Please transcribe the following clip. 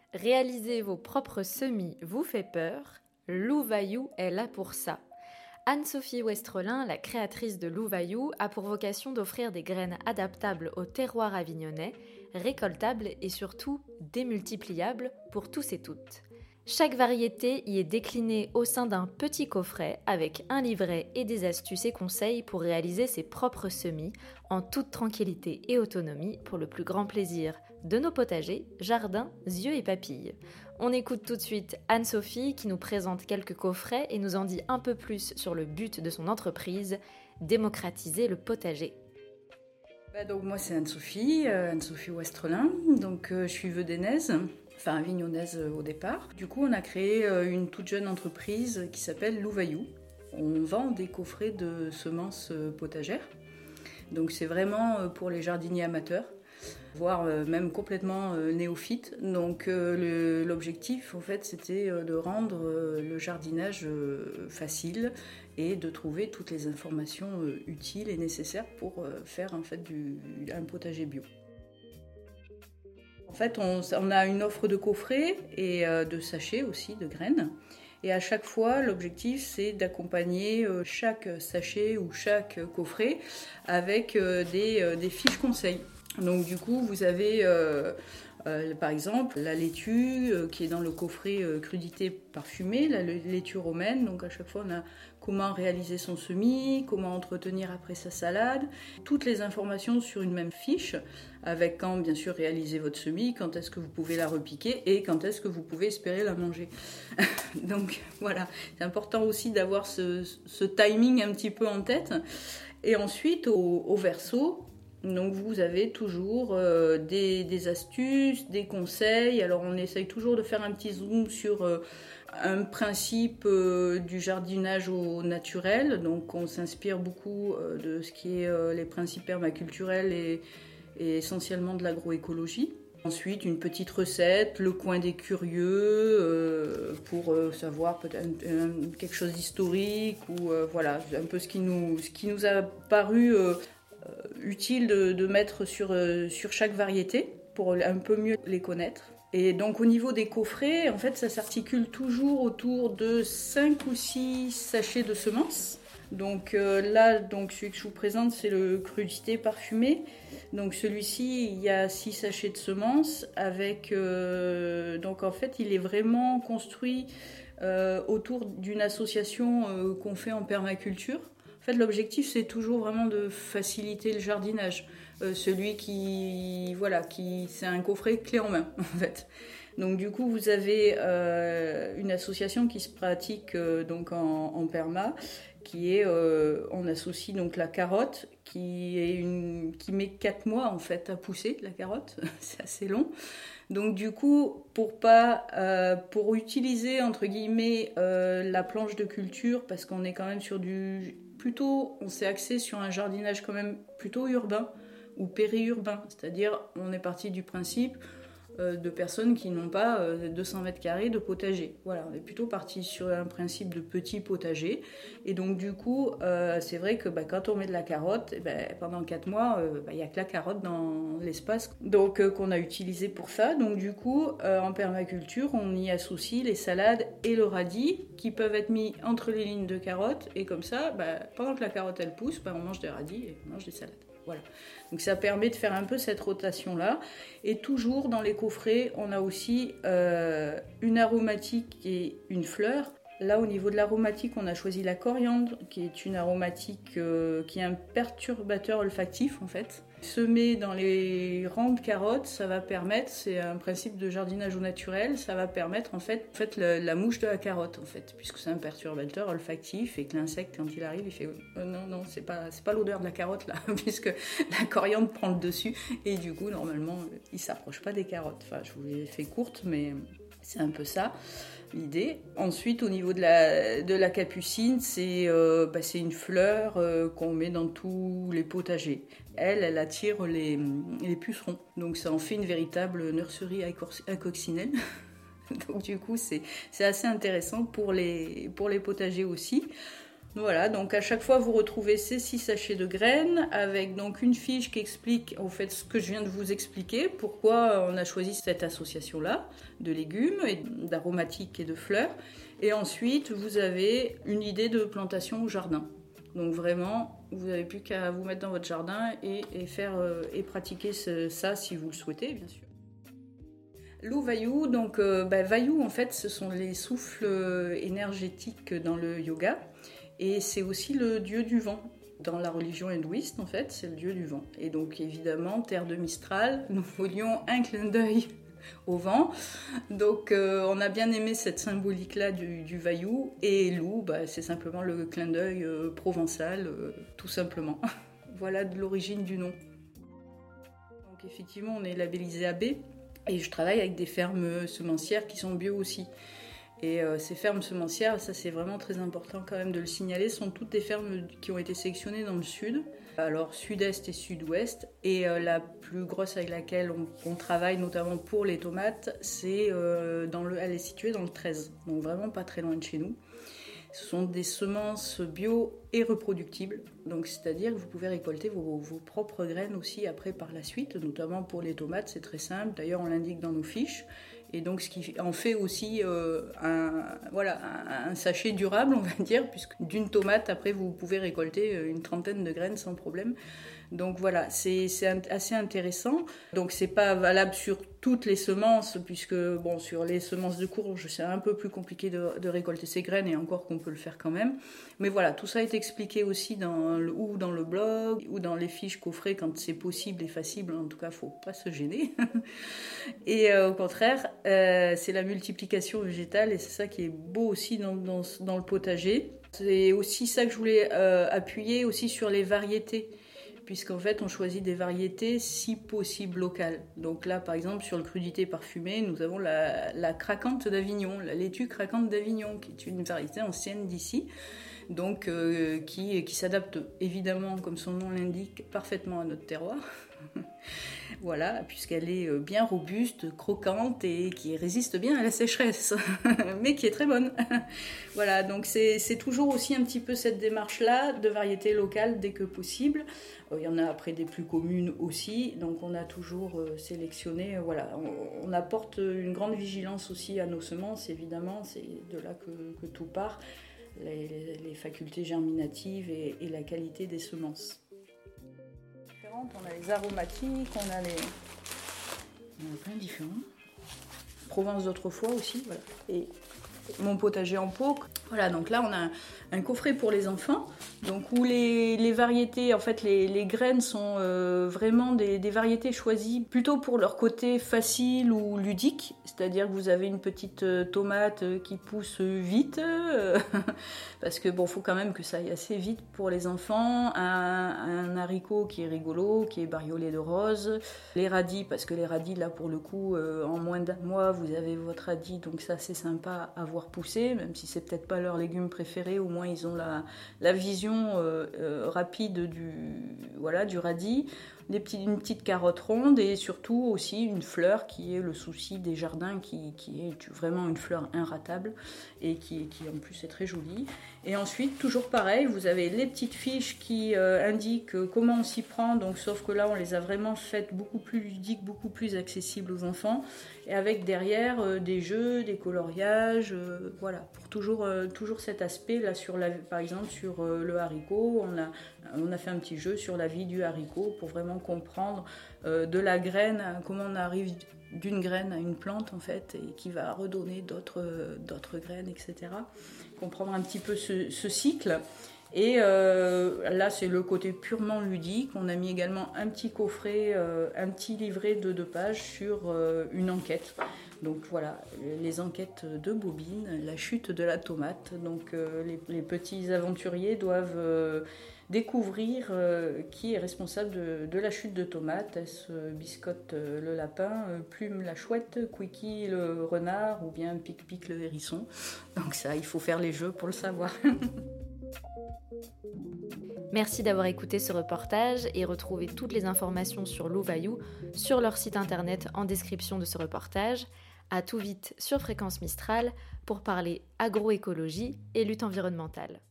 Réaliser vos propres semis vous fait peur? Louvaillou est là pour ça. Anne-Sophie Westrelin, la créatrice de Louvaillou, a pour vocation d'offrir des graines adaptables au terroir avignonnais, récoltables et surtout démultipliables pour tous et toutes. Chaque variété y est déclinée au sein d'un petit coffret avec un livret et des astuces et conseils pour réaliser ses propres semis en toute tranquillité et autonomie pour le plus grand plaisir de nos potagers, jardins, yeux et papilles. On écoute tout de suite Anne-Sophie qui nous présente quelques coffrets et nous en dit un peu plus sur le but de son entreprise, démocratiser le potager. Donc moi c'est Anne-Sophie Westrelin, je suis vedénaise, enfin avignonnaise au départ. Du coup on a créé une toute jeune entreprise qui s'appelle Louvaillou. On vend des coffrets de semences potagères, donc c'est vraiment pour les jardiniers amateurs, voire même complètement néophytes. Donc l'objectif en fait c'était de rendre le jardinage facile et de trouver toutes les informations utiles et nécessaires pour faire en fait un potager bio. En fait on a une offre de coffrets et de sachets aussi, de graines. Et à chaque fois, l'objectif, c'est d'accompagner chaque sachet ou chaque coffret avec des fiches conseils. Donc du coup, vous avez par exemple la laitue qui est dans le coffret crudité parfumée, la laitue romaine. Donc à chaque fois, on a comment réaliser son semis, comment entretenir après sa salade. Toutes les informations sur une même fiche, avec quand bien sûr réaliser votre semis, quand est-ce que vous pouvez la repiquer et quand est-ce que vous pouvez espérer la manger. Donc voilà, c'est important aussi d'avoir ce timing un petit peu en tête. Et ensuite, au verso, donc vous avez toujours des astuces, des conseils. Alors on essaye toujours de faire un petit zoom sur un principe du jardinage au naturel. Donc on s'inspire beaucoup de ce qui est les principes permaculturels et essentiellement de l'agroécologie. Ensuite, une petite recette, le coin des curieux, pour savoir peut-être quelque chose d'historique ou voilà, un peu ce qui nous a paru utile de mettre sur chaque variété pour un peu mieux les connaître. Et donc au niveau des coffrets, en fait, ça s'articule toujours autour de 5 ou 6 sachets de semences. Donc là, celui que je vous présente, c'est le crudité parfumé. Donc celui-ci, il y a 6 sachets de semences avec... donc en fait, il est vraiment construit autour d'une association qu'on fait en permaculture. En fait, l'objectif, c'est toujours vraiment de faciliter le jardinage. Celui c'est un coffret clé en main, en fait. Donc du coup, vous avez une association qui se pratique donc en perma, qui est, on associe donc la carotte, qui met 4 mois en fait à pousser, la carotte, c'est assez long. Donc du coup, pour utiliser entre guillemets la planche de culture, parce qu'on est quand même on s'est axé sur un jardinage quand même plutôt urbain ou périurbain, c'est-à-dire on est parti du principe de personnes qui n'ont pas 200 mètres carrés de potager. Voilà, on est plutôt parti sur un principe de petit potager. Et donc du coup, c'est vrai que quand on met de la carotte, pendant 4 mois, il n'y a que la carotte dans l'espace qu'on a utilisé pour ça. Donc du coup, en permaculture, on y associe les salades et le radis qui peuvent être mis entre les lignes de carottes. Et comme ça, pendant que la carotte elle pousse, on mange des radis et on mange des salades. Voilà. Donc ça permet de faire un peu cette rotation-là. Et toujours dans les coffrets, on a aussi une aromatique et une fleur. Là, au niveau de l'aromatique, on a choisi la coriandre, qui est une aromatique qui est un perturbateur olfactif en fait. Semer dans les rangs de carottes, ça va permettre, c'est un principe de jardinage au naturel, ça va permettre en fait la mouche de la carotte en fait, puisque c'est un perturbateur olfactif et que l'insecte quand il arrive, il fait non, c'est pas l'odeur de la carotte là, puisque la coriandre prend le dessus et du coup normalement il s'approche pas des carottes. Enfin, je vous l'ai fait courte, mais c'est un peu ça l'idée. Ensuite, au niveau de la capucine, c'est une fleur qu'on met dans tous les potagers. Elle attire les pucerons. Donc ça en fait une véritable nurserie à coccinelle. Donc du coup, c'est assez intéressant pour les potagers aussi. Voilà, donc à chaque fois vous retrouvez ces 6 sachets de graines avec donc une fiche qui explique en fait ce que je viens de vous expliquer, pourquoi on a choisi cette association-là de légumes, et d'aromatiques et de fleurs. Et ensuite vous avez une idée de plantation au jardin. Donc vraiment, vous n'avez plus qu'à vous mettre dans votre jardin et faire et pratiquer ça si vous le souhaitez, bien sûr. L'Uvayu, donc Vayu en fait, ce sont les souffles énergétiques dans le yoga. Et c'est aussi le dieu du vent. Dans la religion hindouiste, en fait, c'est le dieu du vent. Et donc, évidemment, terre de Mistral, nous voulions un clin d'œil au vent. Donc, on a bien aimé cette symbolique-là du Vayu. Et Lou, c'est simplement le clin d'œil provençal, tout simplement. Voilà de l'origine du nom. Donc, effectivement, on est labellisé AB. Et je travaille avec des fermes semencières qui sont bio aussi. Et ces fermes semencières, ça c'est vraiment très important quand même de le signaler, sont toutes des fermes qui ont été sélectionnées dans le sud, alors sud-est et sud-ouest. Et la plus grosse avec laquelle on travaille, notamment pour les tomates, elle est située dans le 13, donc vraiment pas très loin de chez nous. Ce sont des semences bio et reproductibles, donc c'est-à-dire que vous pouvez récolter vos propres graines aussi après par la suite, notamment pour les tomates, c'est très simple, d'ailleurs on l'indique dans nos fiches. Et donc, ce qui en fait aussi un sachet durable, on va dire, puisque d'une tomate, après, vous pouvez récolter une trentaine de graines sans problème. Donc voilà, c'est assez intéressant. Donc c'est pas valable sur toutes les semences, puisque bon, sur les semences de courge, c'est un peu plus compliqué de récolter ces graines, et encore qu'on peut le faire quand même. Mais voilà, tout ça est expliqué aussi dans le blog, ou dans les fiches coffrets quand c'est possible et facile. En tout cas, faut pas se gêner. Et au contraire, c'est la multiplication végétale, et c'est ça qui est beau aussi dans le potager. C'est aussi ça que je voulais appuyer aussi sur les variétés, puisqu'en fait on choisit des variétés si possible locales. Donc là par exemple sur le crudité parfumé, nous avons la craquante d'Avignon, la laitue craquante d'Avignon, qui est une variété ancienne d'ici, donc qui s'adapte évidemment, comme son nom l'indique, parfaitement à notre terroir. Voilà, puisqu'elle est bien robuste, croquante et qui résiste bien à la sécheresse, mais qui est très bonne. Voilà, donc c'est toujours aussi un petit peu cette démarche-là de variété locale dès que possible. Il y en a après des plus communes aussi, donc on a toujours sélectionné. Voilà, on apporte une grande vigilance aussi à nos semences, évidemment, c'est de là que tout part, les facultés germinatives et la qualité des semences. On a les aromatiques, on a plein de différents. Provence d'autrefois aussi, voilà. Et mon potager en pot. Voilà, donc là on a un coffret pour les enfants, donc où les variétés, en fait les graines sont vraiment des variétés choisies plutôt pour leur côté facile ou ludique, c'est-à-dire que vous avez une petite tomate qui pousse vite, parce que bon, faut quand même que ça aille assez vite pour les enfants, un haricot qui est rigolo, qui est bariolé de rose, les radis, parce que les radis là pour le coup, en moins d'un mois vous avez votre radis, donc ça c'est sympa à voir pousser, même si c'est peut-être pas leur légume préféré, au moins ils ont la vision rapide du radis, une petite carotte ronde, et surtout aussi une fleur qui est le souci des jardins, qui est vraiment une fleur inratable et qui en plus est très jolie. Et ensuite, toujours pareil, vous avez les petites fiches qui indiquent comment on s'y prend, donc sauf que là on les a vraiment faites beaucoup plus ludiques, beaucoup plus accessibles aux enfants, et avec derrière des jeux, des coloriages, voilà, pour toujours cet aspect là, par exemple sur le haricot, on a fait un petit jeu sur la vie du haricot pour vraiment comprendre de la graine, comment on arrive d'une graine à une plante en fait, et qui va redonner d'autres graines, etc. Comprendre un petit peu ce cycle. Et là c'est le côté purement ludique. On a mis également un petit coffret, un petit livret de 2 pages sur une enquête. Donc voilà, les enquêtes de Bobine, la chute de la tomate. Donc les petits aventuriers doivent découvrir qui est responsable de la chute de tomate. Est-ce Biscotte le lapin, Plume la chouette, Quickie le renard, ou bien Pic-Pic le hérisson. Donc ça, il faut faire les jeux pour le savoir. Merci d'avoir écouté ce reportage, et retrouvez toutes les informations sur l'Uvayu sur leur site internet en description de ce reportage. À tout vite sur Fréquence Mistral pour parler agroécologie et lutte environnementale.